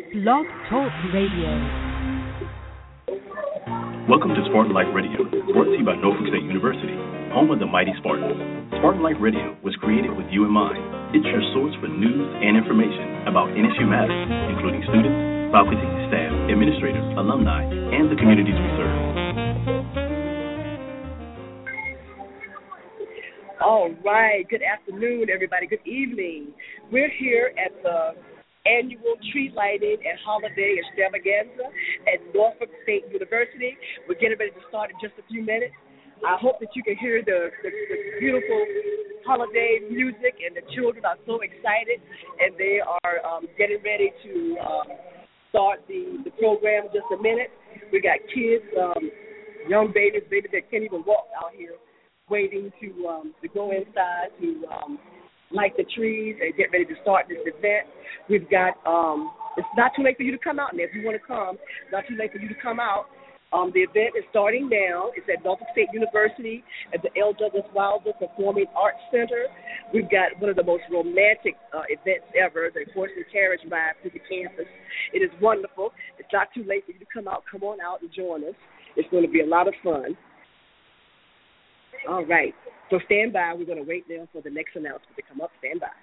Blog Talk Radio. Welcome to Spartan Life Radio, brought to you by Norfolk State University, home of the mighty Spartans. Spartan Life Radio was created with you in mind. It's your source for news and information about NSU matters, including students, faculty, staff, administrators, alumni, and the communities we serve. All right. Good afternoon, everybody. Good evening. We're here at the annual tree lighting and holiday extravaganza at Norfolk State University. We're getting ready to start in just a few minutes. I hope that you can hear the beautiful holiday music, and the children are so excited, and they are getting ready to start the program in just a minute. We got kids, young babies that can't even walk out here, waiting to go inside to light the trees and get ready to start this event. We've got, it's not too late for you to come out, and if you want to come, it's not too late for you to come out. The event is starting now. It's at Norfolk State University at the L. Douglas Wilder Performing Arts Center. We've got one of the most romantic events ever, the horse and carriage ride through the campus. It is wonderful. It's not too late for you to come out. Come on out and join us. It's going to be a lot of fun. All right. So stand by. We're going to wait now for the next announcement to come up. Stand by.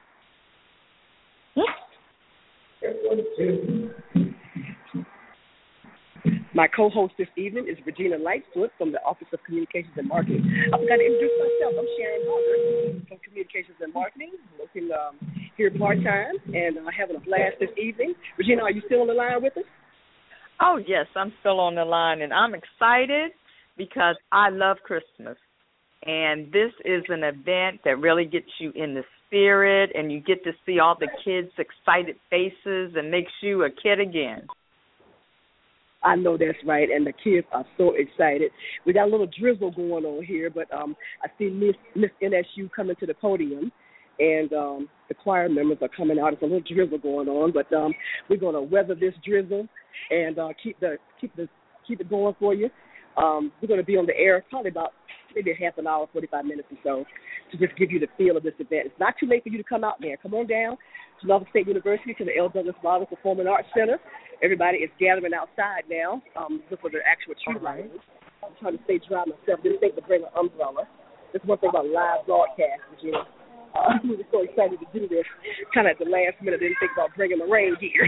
My co-host this evening is Regina Lightfoot from the Office of Communications and Marketing. I've got to introduce myself. I'm Sharon Harder from Communications and Marketing, working here part-time and having a blast this evening. Regina, are you still on the line with us? Oh, yes, I'm still on the line, and I'm excited because I love Christmas. And this is an event that really gets you in the spirit, and you get to see all the kids' excited faces and makes you a kid again. I know that's right, and the kids are so excited. We got a little drizzle going on here, but I see Miss NSU coming to the podium, and the choir members are coming out. It's a little drizzle going on, but we're going to weather this drizzle and keep it going for you. We're going to be on the air probably about maybe a half an hour, 45 minutes or so, to just give you the feel of this event. It's not too late for you to come out there. Come on down to Norfolk State University, to the L. Douglas Wilder Performing Arts Center. Everybody is gathering outside now. Look for the actual tree lighting. I'm trying to stay dry myself. Didn't think to bring an umbrella. That's one thing about live broadcast, you know. We were so excited to do this. Kind of at the last minute, didn't think about bringing the rain gear.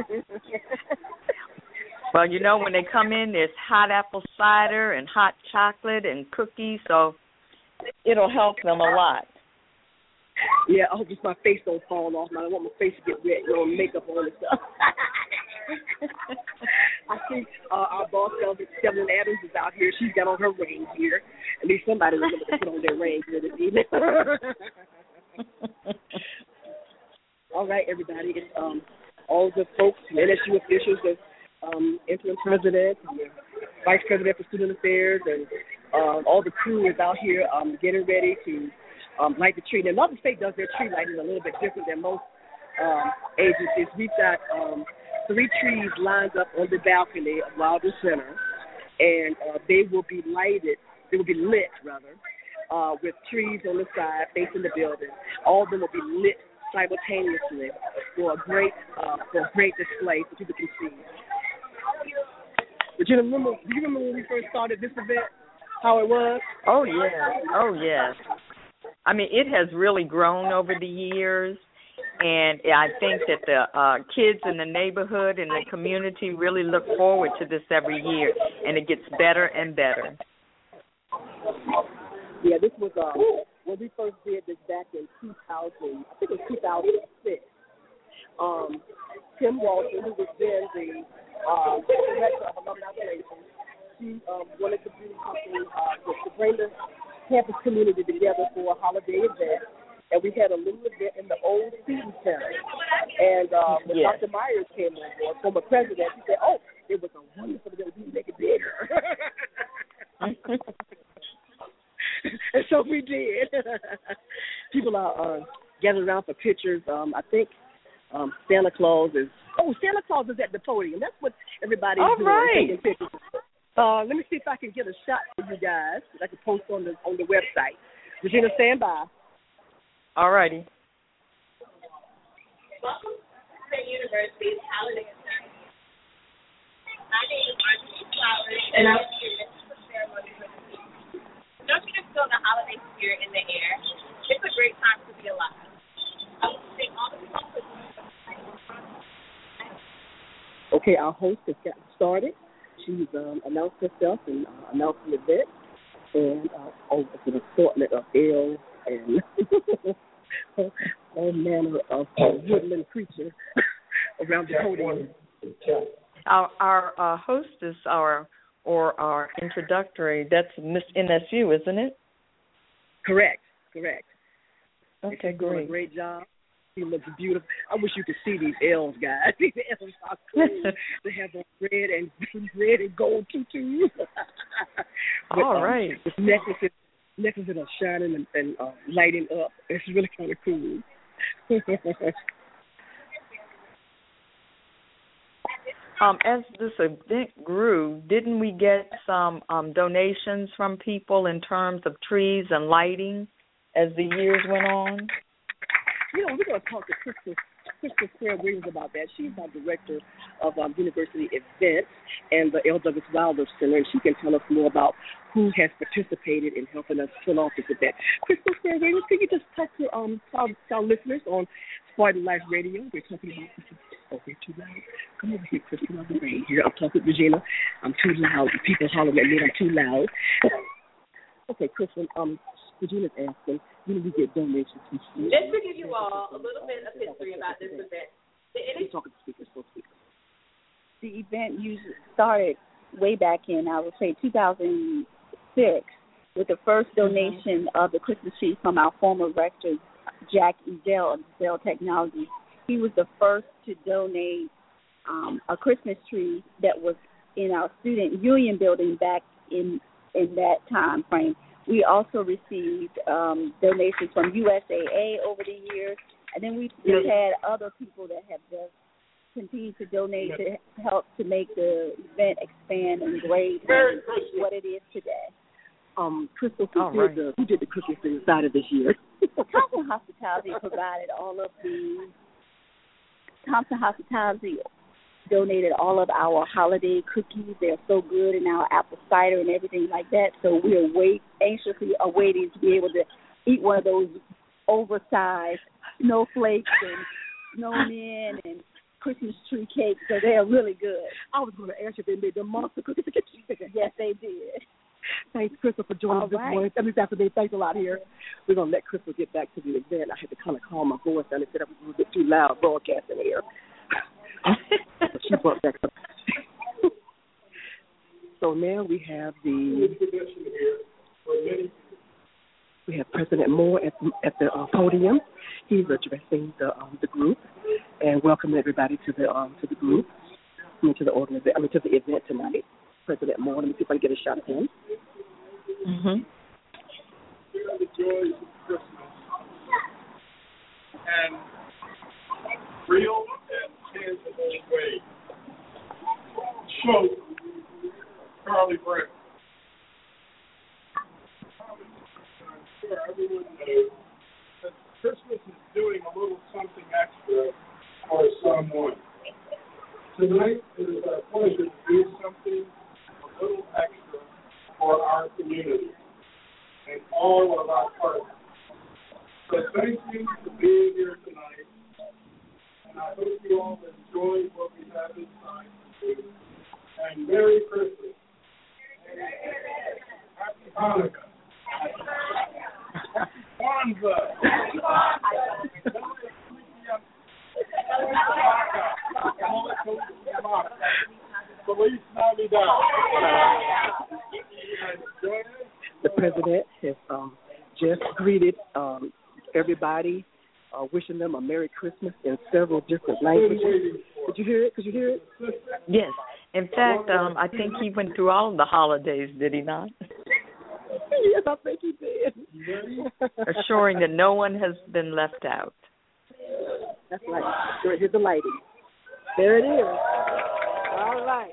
Well, you know, when they come in, there's hot apple cider and hot chocolate and cookies, so it'll help them a lot. Yeah, I hope just my face don't fall off. I don't want my face to get wet, makeup on and stuff. I think our boss, Evelyn Adams, is out here. She's got on her rain gear. At least somebody was going to put on their rain gear this evening. All right, everybody. It's all the folks, NSU officials, the interim president, and the vice president for student affairs, and all the crew is out here getting ready to light the tree. Now, Norfolk State does their tree lighting a little bit different than most agencies. We've got 3 trees lined up on the balcony of Wilder Center, and they will be lit, with trees on the side facing the building. All of them will be lit simultaneously for a great display so people can see. Do you remember when we first started this event, how it was? Oh, yes. I mean, it has really grown over the years, and I think that the kids in the neighborhood and the community really look forward to this every year, and it gets better and better. Yeah, this was when we first did this back in 2000. I think it was 2006. Tim Walton, who was then the director of alumni relations, she wanted to do something to bring the campus community together for a holiday event, and we had a little event in the old student center. And when Dr. Myers came on board, former president, he said, "Oh, it was a wonderful event. We make it bigger." And so we did. People are gathered around for pictures. I think Santa Claus is at the podium. That's what everybody's doing, right. Taking pictures. Let me see if I can get a shot for you guys that I can post on the website. Regina, stand by. All righty. Welcome to State University's Holiday Event. flowers, and I was here. This is the ceremony. Don't you just feel the holiday spirit in the air? It's a great time to be alive. I want to thank all the people for Okay, our host has gotten started. She's announced herself and announced the event, and it's an assortment of ales and all manner of woodland creatures around the podium. Our host is our introductory. That's Miss NSU, isn't it? Correct. Okay, She's doing a great job. She looks beautiful. I wish you could see these L's, guys. These L's are cool. They have the red and gold tutus. All right. The necklaces are shining and lighting up. It's really kind of cool. As this event grew, didn't we get some donations from people in terms of trees and lighting as the years went on? We're going to talk to Crystal Claire Williams about that. She's our director of university events and the L. Douglas Wilder Center, and she can tell us more about who has participated in helping us pull off this event. Crystal Claire Williams, can you just talk to our listeners on Spartan Life Radio? We're talking about this. Oh, we're too loud. Come over here, Crystal. I'm right here. I'm talking to Regina. I'm too loud. People hollering at me. I'm too loud. Okay, Crystal. Regina's asking, when do we get donations from students? Just to give you all a little bit of history about this event. Talking to speakers. The event usually started way back in, I would say, 2006, with the first donation of the Christmas tree from our former rector, Jack Ezell of Ezell Technology. He was the first to donate a Christmas tree that was in our student union building back in that time frame. We also received donations from USAA over the years, and then we've had other people that have just continued to donate to help to make the event expand and great what it is today. Crystal, who did the Christmas inside of this year? Thompson Hospitality provided all of the. Thompson Hospitality donated all of our holiday cookies. They're so good, and our apple cider and everything like that. So we are anxiously awaiting to be able to eat one of those oversized snowflakes and snowmen and Christmas tree cakes. So they're really good. I was going to ask you if they made the monster cookies. Yes, they did. Thanks, Crystal, for joining us this morning. This afternoon. Thanks a lot here. We're going to let Crystal get back to the event. I had to kind of calm my voice down and said I was a little bit too loud broadcasting here. She brought back up. So now we have we have President Moore at the podium. He's addressing the group and welcoming everybody to the group. To the event tonight. President Moore. Let me see if I can get a shot of him. Mm-hmm. The joys of Christmas and real and tangible way. So, Charlie Brown. I'm sure everyone knows that Christmas is doing a little something extra for someone. Tonight, it is our pleasure to do something a little extra for our community and all of our partners. So thank you for being here tonight, and I hope you all enjoy what we have in time to do. And Merry Christmas. Happy Hanukkah. Kwanzaa. Feliz Navidad. The president has just greeted everybody, wishing them a Merry Christmas in several different languages. Did you hear it? Could you hear it? Yes. In fact, I think he went through all of the holidays, did he not? Yes, I think he did. Assuring that no one has been left out. That's right. Here's the lighting. There it is. All right.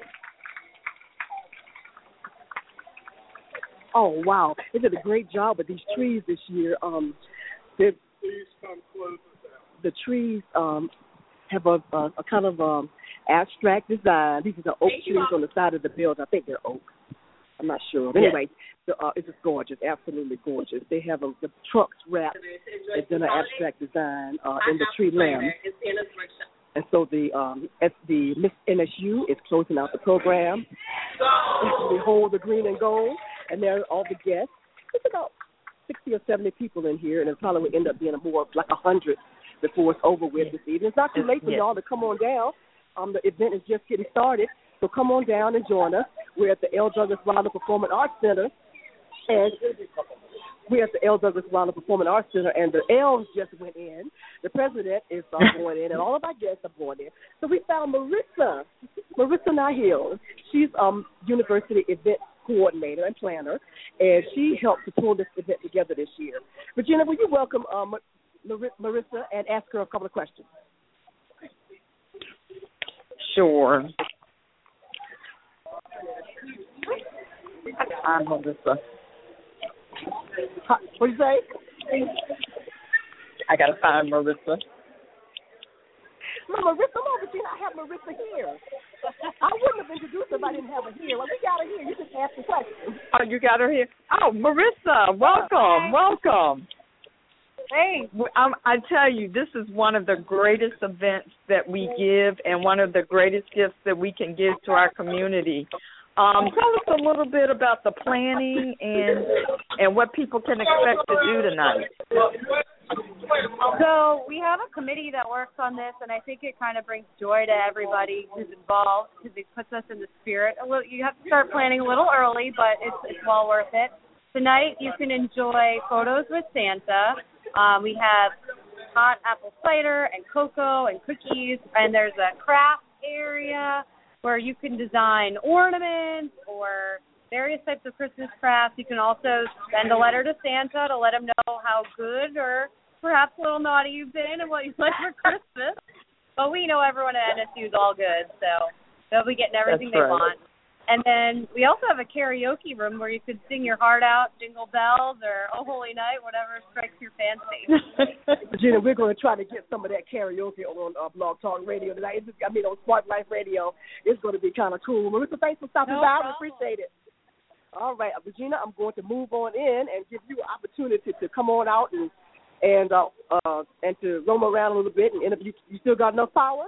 Oh, wow. They did a great job with these trees this year. Please come close. The trees have a kind of Abstract Design. These are the oak trees on the side of the building. I think they're oak. I'm not sure. But anyway, it's just gorgeous, absolutely gorgeous. They have the trucks wrapped in an Abstract Design in the tree limbs. And so the Miss NSU is closing out the program. We hold the green and gold, and there are all the guests. It's about 60 or 70 people in here, and it probably will end up being more like 100 before it's over with this evening. It's not too late for y'all to come on down. The event is just getting started, so come on down and join us. We're at the L. Douglas Wilder Performing Arts Center, and we're at the L. Douglas Wilder Performing Arts Center, and the L's just went in. The president is going in, and all of our guests are going in. So we found Marissa Nahil. She's university event coordinator and planner, and she helped to pull this event together this year. Regina, will you welcome Marissa and ask her a couple of questions? Sure. I'm Marissa. What do you say? I got to find Marissa. No, Marissa, Regina, I have Marissa here. I wouldn't have introduced her if I didn't have her here. Well, we got her here. You just asked the question. Oh, you got her here? Oh, Marissa, welcome. Hey. I tell you, this is one of the greatest events that we give and one of the greatest gifts that we can give to our community. Tell us a little bit about the planning and what people can expect to do tonight. So we have a committee that works on this, and I think it kind of brings joy to everybody who's involved because it puts us in the spirit. You have to start planning a little early, but it's well worth it. Tonight you can enjoy photos with Santa. We have hot apple cider and cocoa and cookies, and there's a craft area where you can design ornaments or various types of Christmas crafts. You can also send a letter to Santa to let him know how good or perhaps a little naughty you've been and what you like for Christmas. But we know everyone at NSU is all good, so they'll be getting everything they want. And then we also have a karaoke room where you could sing your heart out, Jingle Bells, or Oh Holy Night, whatever strikes your fancy. Regina, we're going to try to get some of that karaoke on Blog Talk Radio tonight. On Smart Life Radio. It's going to be kind of cool. Marissa, thanks for stopping by. I appreciate it. All right, Regina, I'm going to move on in and give you an opportunity to come on out and to roam around a little bit and interview. You still got enough power?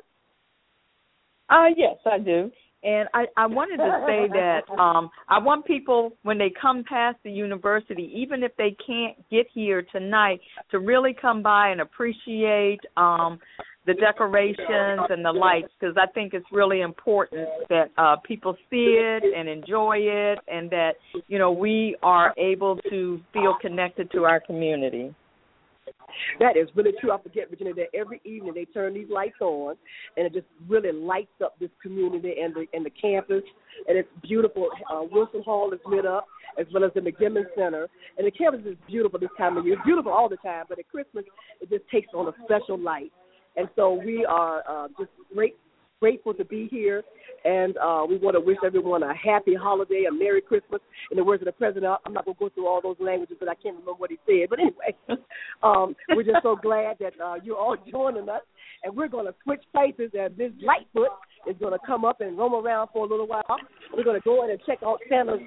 Yes, I do. And I wanted to say that I want people, when they come past the university, even if they can't get here tonight, to really come by and appreciate the decorations and the lights, because I think it's really important that people see it and enjoy it, and that, we are able to feel connected to our community. That is really true. I forget, Virginia, that every evening they turn these lights on, and it just really lights up this community and the campus, and it's beautiful. Wilson Hall is lit up, as well as the McGimmon Center, and the campus is beautiful this time of year. It's beautiful all the time, but at Christmas it just takes on a special light, and so we are just grateful to be here, and we want to wish everyone a happy holiday, a Merry Christmas. In the words of the president, I'm not going to go through all those languages, but I can't remember what he said. But anyway, we're just so glad that you're all joining us, and we're going to switch places, and this Lightfoot is going to come up and roam around for a little while. We're going to go in and check out Santa's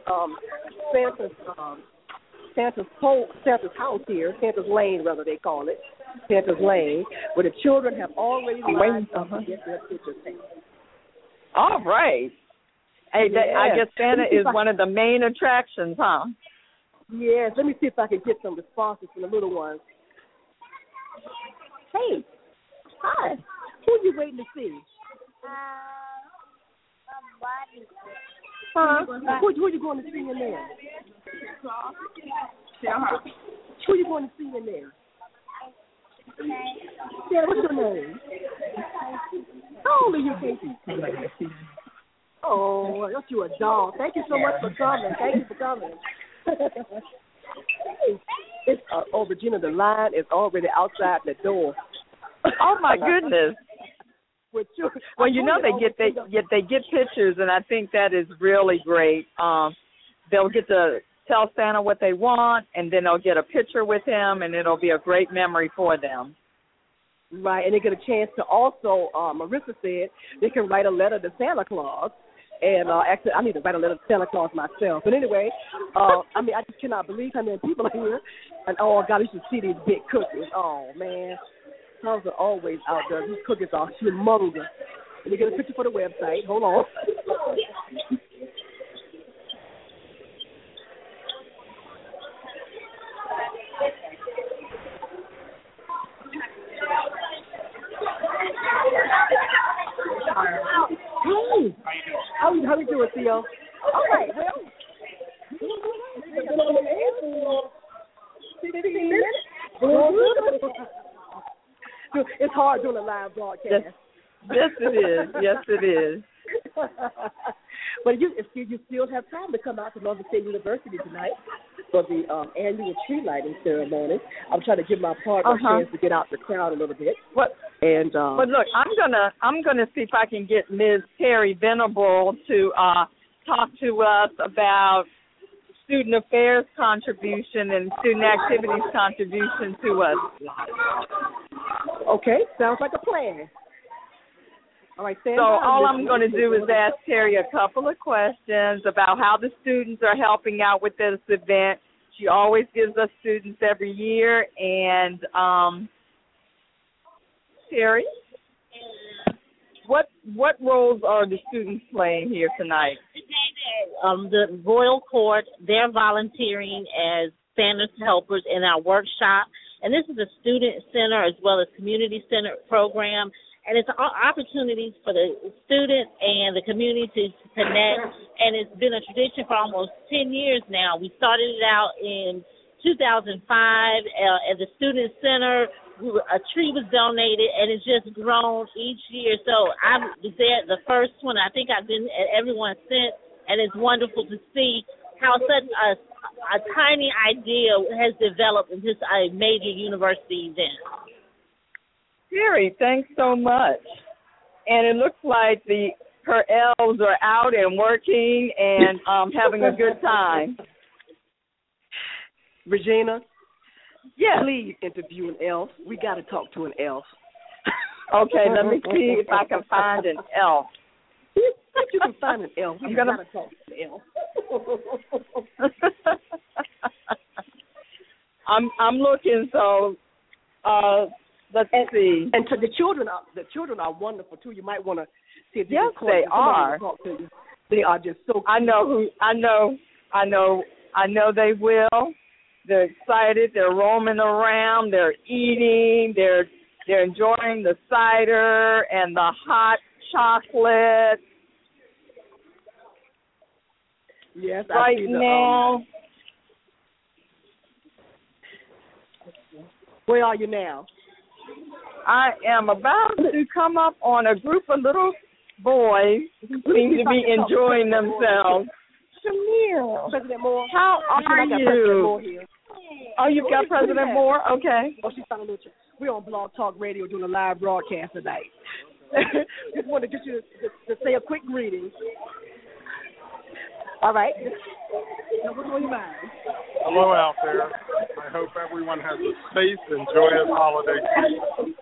house here, Santa's Lane, rather they call it, Santa's Lane, where the children have already lined up to get their pictures taken. All right. Hey, I guess Santa is one of the main attractions, huh? Yes. Let me see if I can get some responses from the little ones. Hey. Hi. Who are you waiting to see? Huh? Who are you going to see in there? Who are you going to see in there? Yeah, what's your name? How old are you, Casey? Oh, I thought you were a doll. Thank you so much for coming. Thank you for coming. Regina, the line is already outside the door. Oh my goodness. Well, they get pictures, and I think that is really great. They'll get to tell Santa what they want, and then they'll get a picture with him, and it'll be a great memory for them. Right, and they get a chance to also, Marissa said, they can write a letter to Santa Claus. And actually, I need to write a letter to Santa Claus myself. But anyway, I mean, I just cannot believe how many people are here. And, oh, God, you should see these big cookies. Oh, man. Those are always out there. These cookies are humongous. Let me get a picture for the website. Hold on. Hey, how you doing, Theo? All right, well. 15 minutes? It's hard doing a live broadcast. Yes, it is. Yes, it is. But you still have time to come out to Norfolk State University tonight for the annual tree lighting ceremony. I'm trying to give my partner a chance to get out the crowd a little bit. But look, I'm gonna see if I can get Ms. Terry Venable to talk to us about student affairs contribution and student activities contribution to us. Okay, sounds like a plan. All right, so all I'm going to do is ask Terry a couple of questions about how the students are helping out with this event. She always gives us students every year. And Terry, what roles are the students playing here tonight? The Royal Court, they're volunteering as Santa's helpers in our workshop. And this is a student center as well as community center program. And it's opportunities for the students and the community to connect. And it's been a tradition for almost 10 years now. We started it out in 2005 at the student center. A tree was donated, and it's just grown each year. So I was there the first one. I think I've been at everyone since, and it's wonderful to see how such a tiny idea has developed into a major university event. Terry, thanks so much. And it looks like her elves are out and working and having a good time. Regina, yes. Please interview an elf. We got to talk to an elf. Okay, let me see if I can find an elf. If you can find an elf, we got to talk to an elf. I'm looking, so let's see. And the children are wonderful too. You might want to see if yes, they are. Talk to you. They are just so. I know they will. They're excited. They're roaming around. They're eating. They're enjoying the cider and the hot chocolate. Yes, right now. Where are you now? I am about to come up on a group of little boys who seem to be enjoying themselves. Shamir, President Moore. How are you? Oh, you've got President Moore? Okay. Oh, she's found a little. We're on Blog Talk Radio doing a live broadcast tonight. Just wanted to get you to say a quick greeting. All right. Now, what's on your mind? Hello out there. I hope everyone has a safe and joyous holiday season.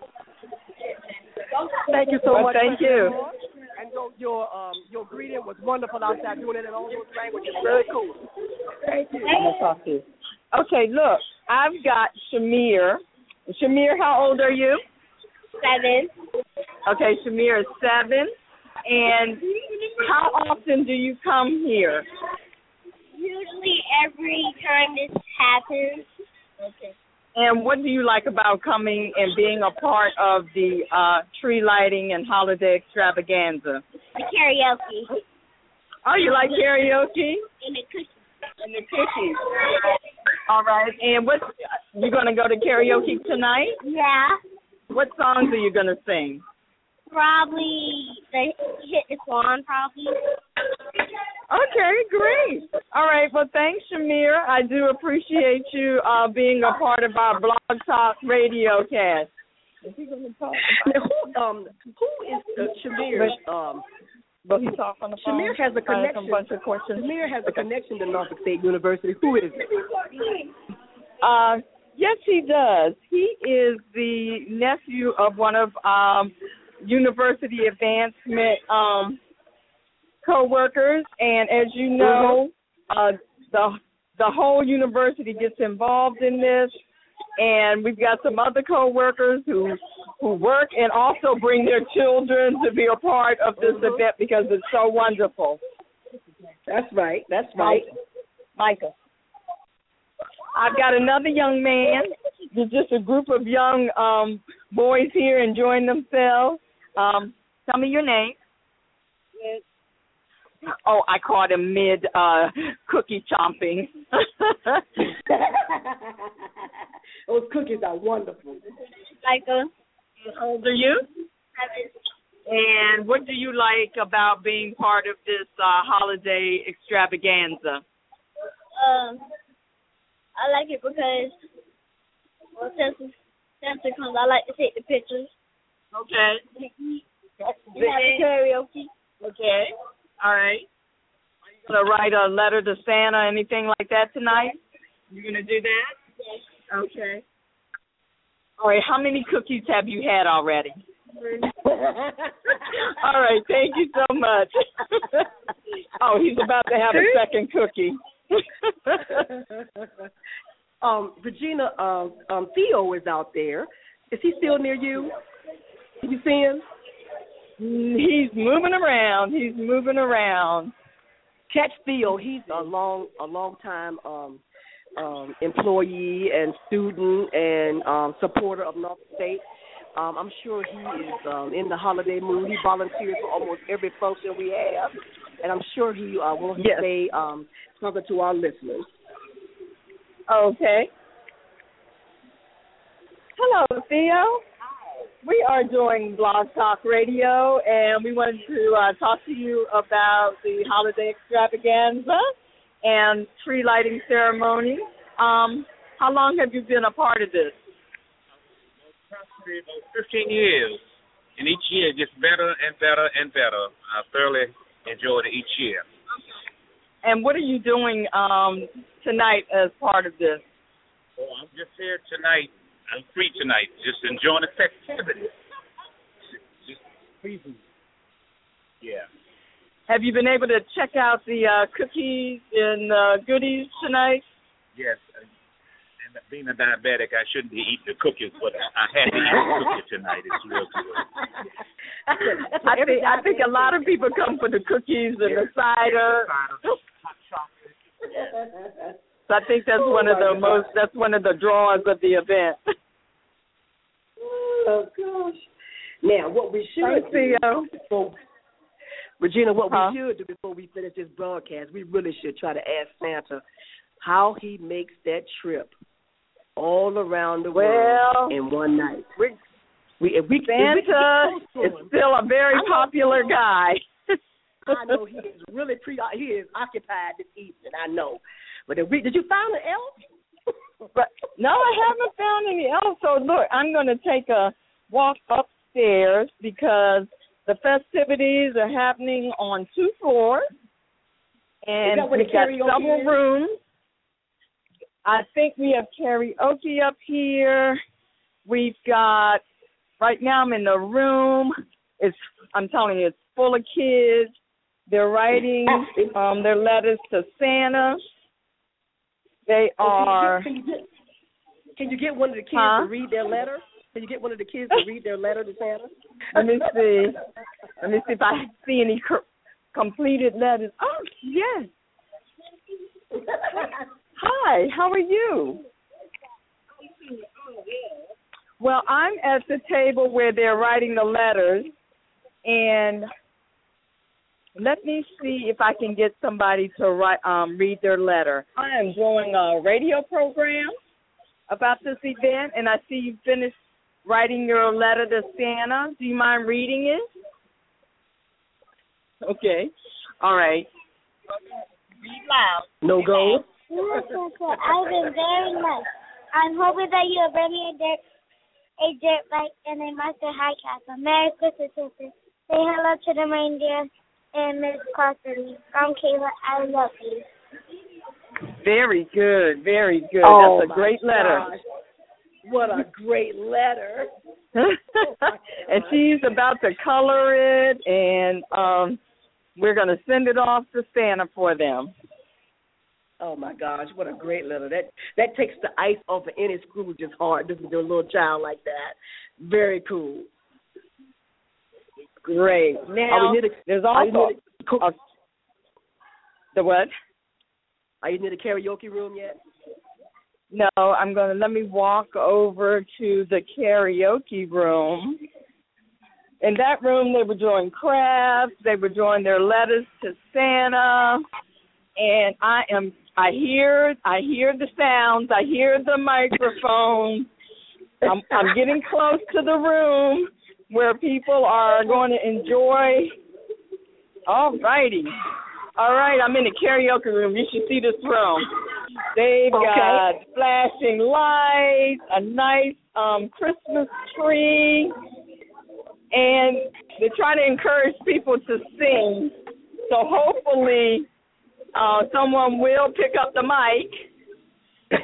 Thank you so much. Thank you. And your greeting was wonderful outside doing it in all those languages. Very cool. Thank you. I'm going to talk to you. Okay, look, I've got Shamir. Shamir, how old are you? 7. Okay, Shamir is 7. And how often do you come here? Usually every time this happens. Okay. And what do you like about coming and being a part of the tree lighting and holiday extravaganza? The karaoke. Oh, you like karaoke? And the cookies. And the cookies. All right. And you going to go to karaoke tonight? Yeah. What songs are you going to sing? Probably the Hit the Swan, probably. Okay, great. All right, well, thanks, Shamir. I do appreciate you being a part of our Blog Talk Radio cast. Is he going to talk? Who is Shamir? Will he talk on the phone? Shamir has a connection. A bunch of questions. Shamir has a connection to Norfolk State University. Who is it? Yes, he does. He is the nephew of one of University Advancement co-workers, and as you know, the whole university gets involved in this, and we've got some other co-workers who work and also bring their children to be a part of this event because it's so wonderful. That's right. That's right. Micah. I've got another young man. There's just a group of young boys here enjoying themselves. Tell me your name. Yes. Oh, I caught him mid cookie chomping. Those cookies are wonderful. Micah. How old are you? 7. And what do you like about being part of this holiday extravaganza? I like it because, well, since Santa comes, I like to take the pictures. Okay. Have the karaoke. Okay. All right. Are you going to write a letter to Santa, anything like that tonight? You going to do that? Yes. Okay. All right. How many cookies have you had already? All right. Thank you so much. Oh, he's about to have a second cookie. Regina, Theo is out there. Is he still near you? Did you see him? He's moving around. Catch Theo. He's a long time employee and student and supporter of North State. I'm sure he is in the holiday mood. He volunteers for almost every function we have, and I'm sure he will say something to our listeners. Okay. Hello, Theo. We are doing Blog Talk Radio, and we wanted to talk to you about the holiday extravaganza and tree lighting ceremony. How long have you been a part of this? Approximately about 15 years, and each year it gets better and better and better. I thoroughly enjoy it each year. And what are you doing tonight as part of this? Oh, I'm just here tonight. I'm free tonight, just enjoying the festivity. Just pleasing. Yeah. Have you been able to check out the cookies and goodies tonight? Yes. And being a diabetic, I shouldn't be eating the cookies, but I had to eat the cookie tonight. It's real good. I think a lot of people come for the cookies and the cider. Hot chocolate. So I think that's one of the draws of the event. Oh gosh. Now what we should do, Regina, we should do before we finish this broadcast, we really should try to ask Santa how he makes that trip all around the world in one night. Santa is still a very popular guy. I know he is really he is occupied this evening. I know, but did you find an elf? But no, I haven't found any elf. So look, I'm going to take a walk upstairs because the festivities are happening on 2 floors, and we've got several rooms. I think we have karaoke up here. We've got right now. I'm in the room. I'm telling you, it's full of kids. They're writing their letters to Santa. They are. Can you get one of the kids to read their letter? Can you get one of the kids to read their letter to Santa? Let me see. Let me see if I see any completed letters. Oh, yes. Hi, how are you? Well, I'm at the table where they're writing the letters, and let me see if I can get somebody to read their letter. I am doing a radio program about this event, and I see you finished writing your letter to Santa. Do you mind reading it? Okay. All right. Read loud. No go. I've been very nice. I'm hoping that you will bring me a dirt bike and a Master High Castle. Merry Christmas, sister. Say hello to the reindeer and Miss Carson. I'm Kayla. I love you. Very good. Very good. That's a great letter. Gosh. What a great letter. And she's about to color it, and we're going to send it off to Santa for them. Oh, my gosh, what a great letter. That takes the ice off of any Scrooge's heart, just to do a little child like that. Very cool. Great. Now, there's also the what? Are you near the karaoke room yet? No, let me walk over to the karaoke room. In that room, they were doing crafts. They were doing their letters to Santa. And I hear the sounds. I hear the microphone. I'm getting close to the room where people are going to enjoy. All righty. All right, I'm in the karaoke room. You should see this room. They've got flashing lights, a nice Christmas tree, and they're trying to encourage people to sing. So hopefully someone will pick up the mic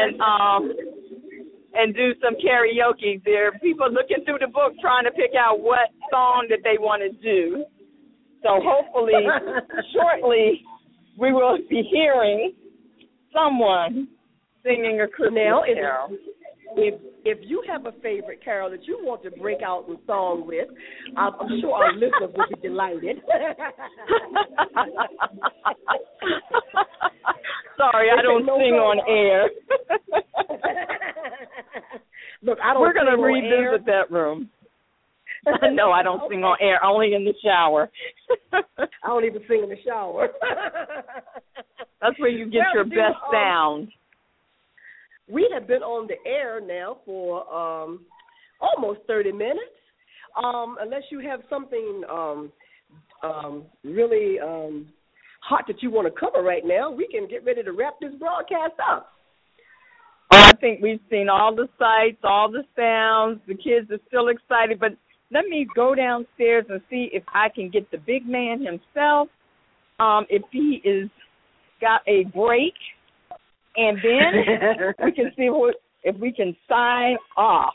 and do some karaoke. There are people looking through the book trying to pick out what song that they want to do. So hopefully, shortly, we will be hearing someone singing a Christmas carol. If you have a favorite carol that you want to break out in song with, I'm sure our listeners will be delighted. Sorry, I don't sing on air. Look, we're going to revisit that room. No, I don't sing on air, only in the shower. I don't even sing in the shower. That's where you get your best sound. We have been on the air now for almost 30 minutes. Unless you have something really hot that you want to cover right now, we can get ready to wrap this broadcast up. I think we've seen all the sights, all the sounds. The kids are still excited, but let me go downstairs and see if I can get the big man himself, if he is got a break, and then we can see if we can sign off.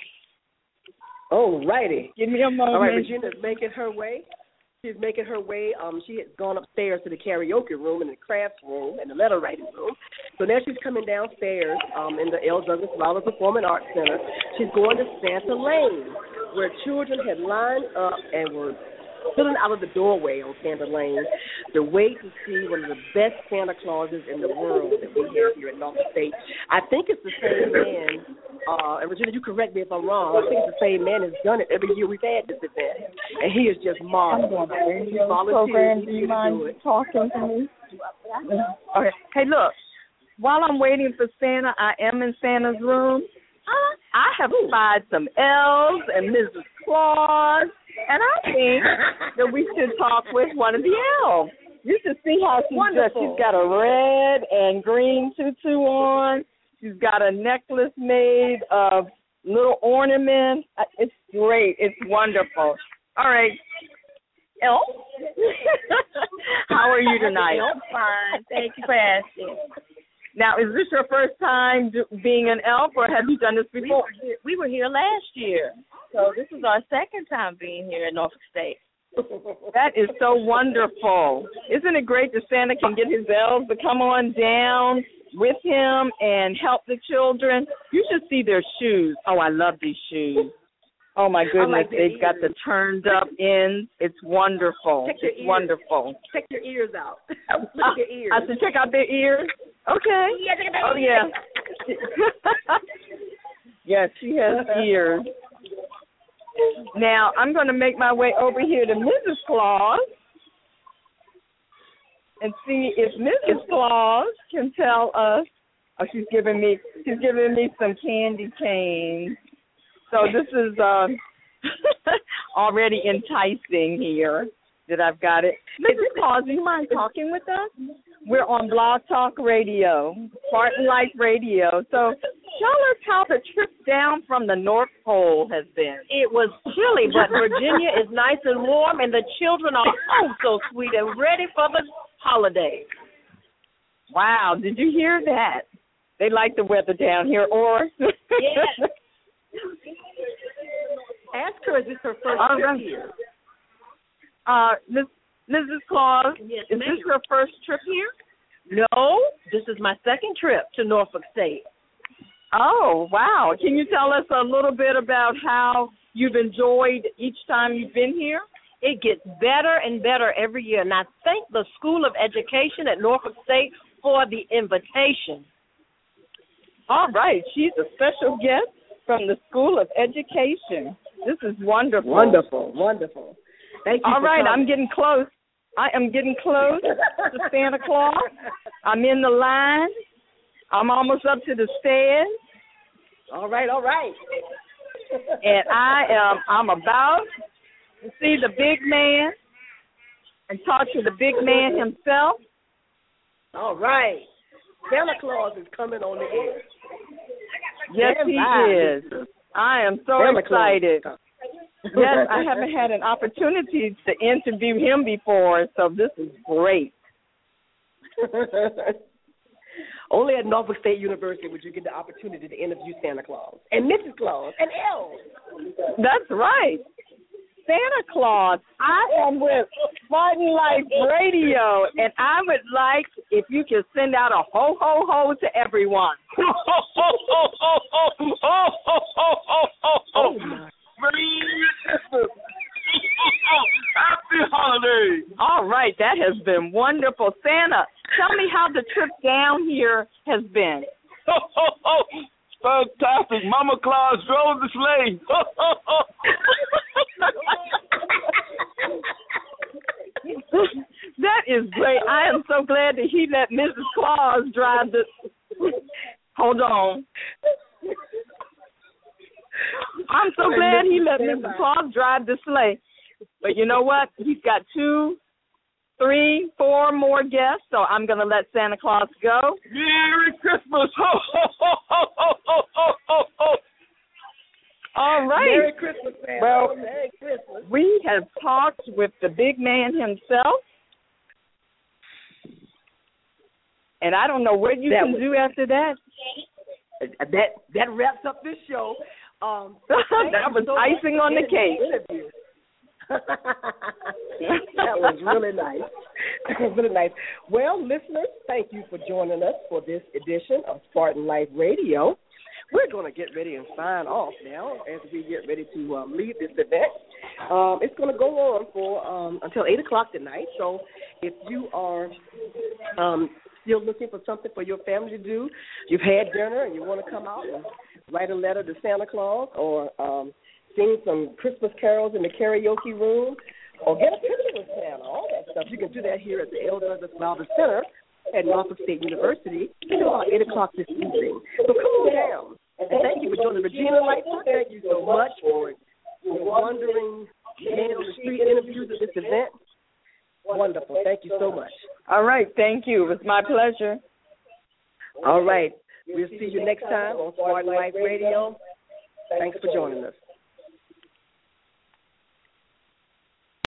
Oh, righty. Give me a moment. All right, Regina's making her way. She's making her way. She has gone upstairs to the karaoke room and the crafts room and the letter writing room. So now she's coming downstairs in the L. Douglas Wilder Performing Arts Center. She's going to Santa Lane, where children had lined up and were filling out of the doorway on Santa Lane to wait to see one of the best Santa Clauses in the world that we have here in Norfolk State. I think it's the same man, and Regina, you correct me if I'm wrong, I think it's the same man who's done it every year we've had this event, and he is just marvelous. Program, do you mind talking to me? Okay. Hey, look, while I'm waiting for Santa, I am in Santa's room. I have spied some elves and Mrs. Claus, and I think that we should talk with one of the elves. You should see how she's dressed. She's got a red and green tutu on. She's got a necklace made of little ornaments. It's great. It's wonderful. All right. Elf, how are you tonight? I'm fine. Thank you for asking. Now, is this your first time being an elf, or have you done this before? We were here last year, so this is our second time being here in Norfolk State. That is so wonderful. Isn't it great that Santa can get his elves to come on down with him and help the children? You should see their shoes. Oh, I love these shoes. Oh, my goodness. They've got the turned up ends. It's wonderful. It's wonderful. Check your ears out. Look at your ears. I should check out their ears? Okay. Oh, yeah. Yes, she has ears. Now, I'm going to make my way over here to Mrs. Claus and see if Mrs. Claus can tell us. Oh, she's giving me some candy canes. So this is already enticing here that I've got it. Mrs. Claus, do you mind talking with us? We're on Blog Talk Radio, Spartan Life Radio. So tell us how the trip down from the North Pole has been. It was chilly, but Virginia is nice and warm, and the children are so sweet and ready for the holidays. Wow, did you hear that? They like the weather down here, or? Yes. Ask her, is this her first trip here? Mrs. Claus, yes, is this her first trip here? No, this is my second trip to Norfolk State. Oh, wow. Can you tell us a little bit about how you've enjoyed each time you've been here? It gets better and better every year, and I thank the School of Education at Norfolk State for the invitation. All right. She's a special guest from the School of Education. This is wonderful. Wonderful. Thank you. All right, coming. I'm getting close. I am getting close to Santa Claus. I'm in the line. I'm almost up to the stairs. All right. And I'm about to see the big man and talk to the big man himself. All right. Santa Claus is coming on the air. Yes, he is. I am so excited. Yes, I haven't had an opportunity to interview him before, so this is great. Only at Norfolk State University would you get the opportunity to interview Santa Claus and Mrs. Claus and elves. That's right. Santa Claus, I am with Spartan Life Radio, and I would like if you could send out a ho, ho, ho to everyone. Oh, my. Merry Christmas. Happy holidays. All right, that has been wonderful. Santa, tell me how the trip down here has been. Fantastic. Mama Claus drove the sleigh. That is great. I am so glad that he let Mrs. Claus drive the... Hold on. I'm so glad he let Mrs. Claus drive the sleigh. But you know what? He's got 2, 3, 4 more guests, so I'm going to let Santa Claus go. Merry Christmas. Ho, ho, ho, ho, ho, ho, ho, ho, ho. All right. Merry Christmas, Santa. Well, Merry Christmas. We have talked with the big man himself. And I don't know what you can do after that. That wraps up this show. That was icing on the cake. That was really nice. Really nice. Well, listeners, thank you for joining us for this edition of Spartan Life Radio. We're going to get ready and sign off now as we get ready to leave this event. It's going to go on for until 8 o'clock tonight. So if you are still looking for something for your family to do, you've had dinner and you want to come out and write a letter to Santa Claus or sing some Christmas carols in the karaoke room or get a picture with Santa, all that stuff. You can do that here at the L. Douglas Wilder Center at Norfolk State University until about 8 o'clock this evening. So come on down. And thank you for joining Regina Lightfoot. Thank you so much for wandering man on the street interviews at this event. Wonderful. Thank you so much. All right. Thank you. It was my pleasure. All right. We'll see you next time on Spartan Life Radio. Thanks for joining us.